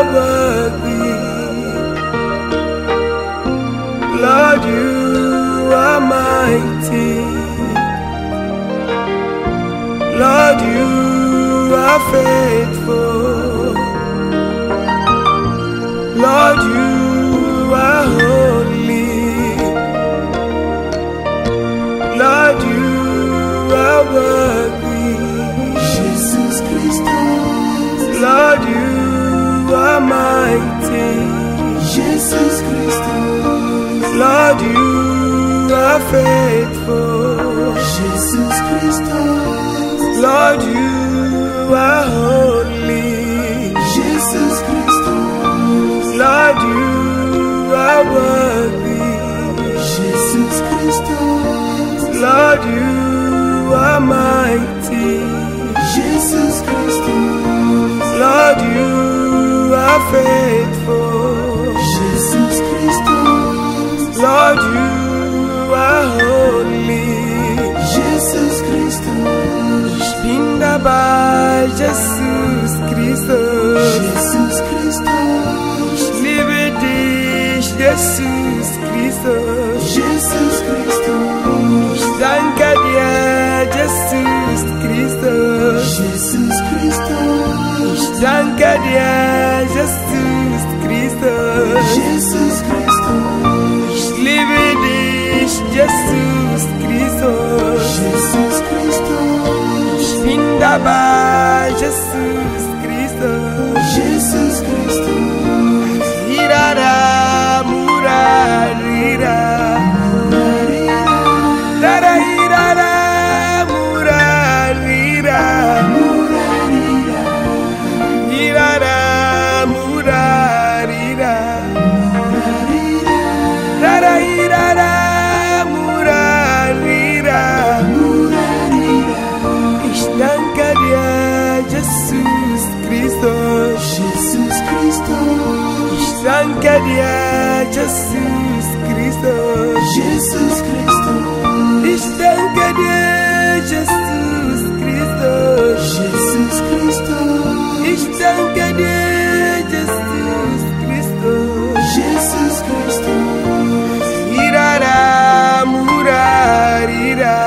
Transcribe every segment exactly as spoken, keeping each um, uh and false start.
worthy. Lord, you are mighty. Lord, you are faithful. Lord, you are holy. Lord, you are worthy. Jesus Christus. Lord, you are mighty. Jesus Christus. Lord, you are faithful. Jesus Christus. Lord, you are holy. Jesus Christus. Lord, you are worthy. Jesus Christus. Lord, you are mighty. Jesus Christus. Lord, you are faithful. Jesus Christus. Lord, you are holy. Jesus Christus. Bindaba Jesus Christus. Jesus Christus. Lividish Jesus Christus. Jesus Christus. Dankadia Jesus Christus. Jesus Christus. Dankadia Jesus Christus. Jesus Christus. Lividish Jesus Christus. Jesus Christus. Bindaba Jesus Christus. Jesus Christus. Irara murarira. Dara irara murarira. Irara murarira. Dara irara murarira. Ishtankadia Jesus Christus. Jesus Christus. Ishtankadia Jesus Christus. Jesus Christus. Ishtankadia Jesus Christus. Jesus Christus. Ishtankadia Jesus Christus. Jesus Christus. Irara murarira.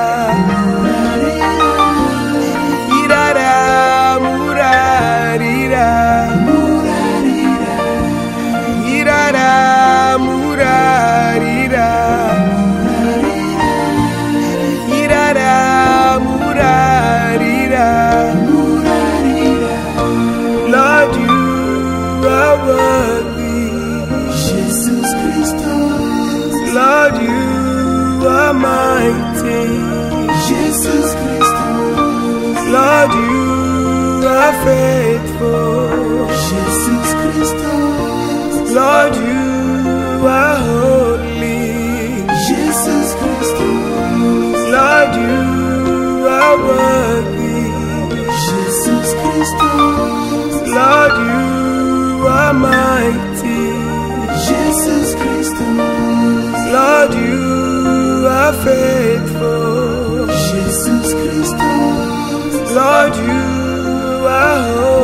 Irara murarira. Irara murarira. Irara murarira. Lord, you are worthy. Jesus Christus. Lord, you are mighty. Jesus Christus. Lord, you are faithful. Jesus Christus. Lord, you are holy. Jesus Christus. Lord, you are worthy. Jesus Christus. Lord, you are mighty. Jesus Christus. Lord, you are faithful. Jesus Christus. Lord, you are holy.